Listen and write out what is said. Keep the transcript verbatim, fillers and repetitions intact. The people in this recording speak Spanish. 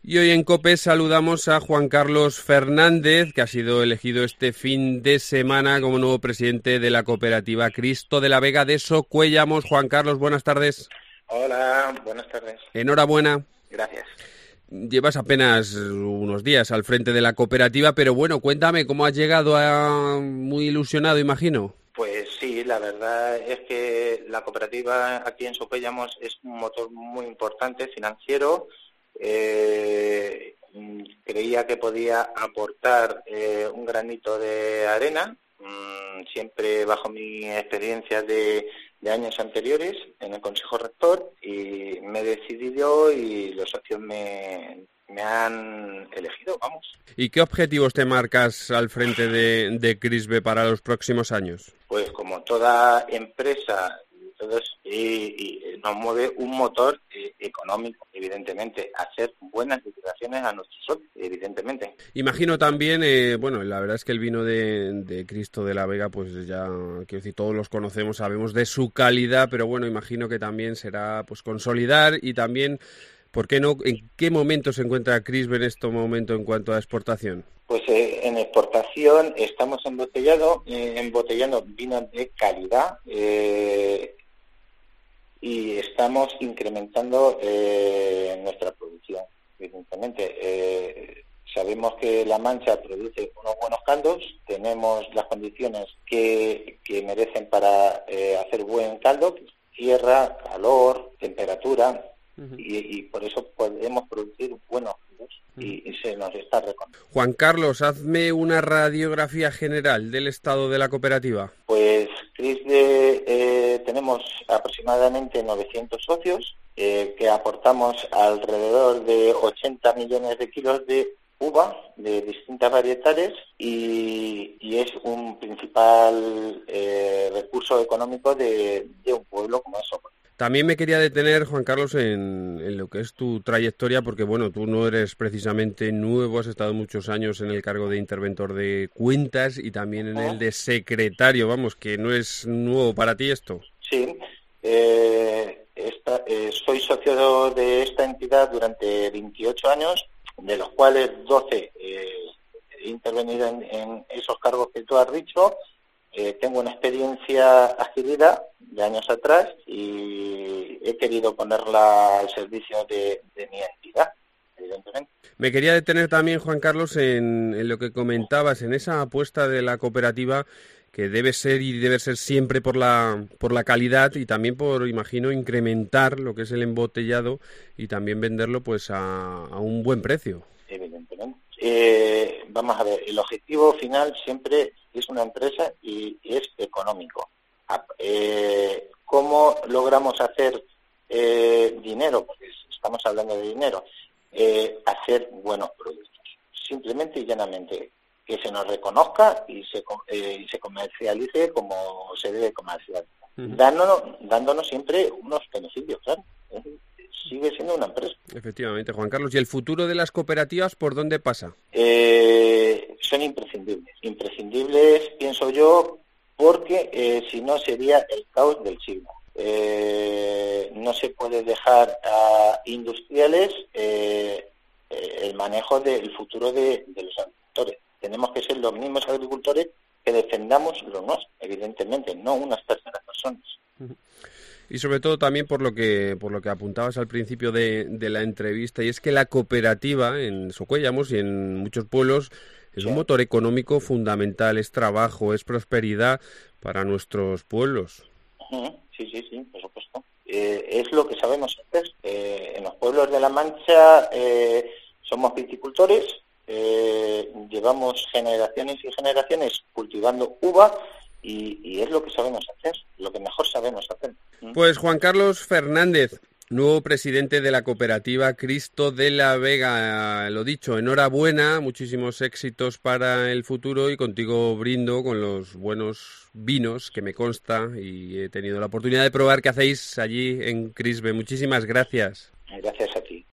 Y hoy en COPE saludamos a Juan Carlos Fernández, que ha sido elegido este fin de semana como nuevo presidente de la cooperativa Cristo de la Vega de Socuéllamos. Juan Carlos, buenas tardes. Hola, buenas tardes. Enhorabuena. Gracias. Llevas apenas unos días al frente de la cooperativa, pero bueno, cuéntame, ¿cómo has llegado a... muy ilusionado, imagino? Pues sí, la verdad es que la cooperativa aquí en Socuéllamos es un motor muy importante financiero. Eh, creía que podía aportar eh, un granito de arena, mmm, siempre bajo mi experiencia de, de años anteriores en el Consejo Rector, y me he decidido y los socios me, me han elegido, vamos. ¿Y qué objetivos te marcas al frente de, de Crisbe para los próximos años? Pues como toda empresa, entonces, y, y nos mueve un motor eh, económico, evidentemente, hacer buenas liquidaciones a nuestros socios, evidentemente. Imagino también, eh, bueno, la verdad es que el vino de, de Cristo de la Vega, pues ya, quiero decir, todos los conocemos, sabemos de su calidad, pero bueno, imagino que también será pues consolidar y también, ¿por qué no? ¿En qué momento se encuentra Crisbe en este momento en cuanto a exportación? Pues eh, en exportación estamos embotellado, eh, embotellando vinos de calidad, eh, y estamos incrementando eh, nuestra producción, evidentemente. Eh, sabemos que La Mancha produce unos buenos caldos, tenemos las condiciones que, que merecen para eh, hacer buen caldo, tierra, calor, temperatura, uh-huh. y, y por eso podemos producir buenos caldos, uh-huh. y, y se nos está reconociendo. Juan Carlos, hazme una radiografía general del estado de la cooperativa. Pues Crisbe, eh, tenemos aproximadamente novecientos socios, eh, que aportamos alrededor de ochenta millones de kilos de uva de distintas varietales, y, y es un principal eh, recurso económico de, de un pueblo como es Socuéllamos. También me quería detener, Juan Carlos, en, en lo que es tu trayectoria, porque bueno, tú no eres precisamente nuevo, has estado muchos años en el cargo de interventor de cuentas y también en el de secretario, vamos, que no es nuevo para ti esto. Sí, eh, esta, eh, soy socio de esta entidad durante veintiocho años, de los cuales doce eh, he intervenido en, en esos cargos que tú has dicho. Eh, tengo una experiencia adquirida de años atrás y he querido ponerla al servicio de, de mi entidad, evidentemente. Me quería detener también, Juan Carlos, en, en lo que comentabas, en esa apuesta de la cooperativa que debe ser y debe ser siempre por la por la calidad y también por, imagino, incrementar lo que es el embotellado y también venderlo pues a, a un buen precio. Evidentemente. Eh, vamos a ver, el objetivo final siempre es una empresa y, y es económico. Eh, ¿Cómo logramos hacer eh, dinero? Porque estamos hablando de dinero. Eh, hacer buenos productos. Simplemente y llanamente que se nos reconozca y se, eh, y se comercialice como se debe comercializar. Uh-huh. Dándonos, dándonos siempre unos beneficios, claro. ¿Eh? Sigue siendo una empresa. Efectivamente, Juan Carlos. ¿Y el futuro de las cooperativas por dónde pasa? Eh, son imprescindibles. Imprescindibles, pienso yo, porque eh, si no sería el caos del siglo. Eh, no se puede dejar a industriales eh, eh, el manejo del futuro de, de los agricultores. Tenemos que ser los mismos agricultores que defendamos lo nuestro, evidentemente, no unas terceras personas. Uh-huh. Y sobre todo también por lo que por lo que apuntabas al principio de, de la entrevista, y es que la cooperativa en Socuéllamos y en muchos pueblos es sí. un motor económico fundamental, es trabajo, es prosperidad para nuestros pueblos. Uh-huh. Sí, sí, sí, por supuesto. Eh, es lo que sabemos hacer. Eh, en los pueblos de La Mancha eh, somos viticultores, eh, llevamos generaciones y generaciones cultivando uva, Y, y es lo que sabemos hacer, lo que mejor sabemos hacer. Pues Juan Carlos Fernández, nuevo presidente de la cooperativa Cristo de la Vega, lo dicho, enhorabuena, muchísimos éxitos para el futuro y contigo brindo con los buenos vinos que me consta y he tenido la oportunidad de probar que hacéis allí en Crisbe. Muchísimas gracias. Gracias a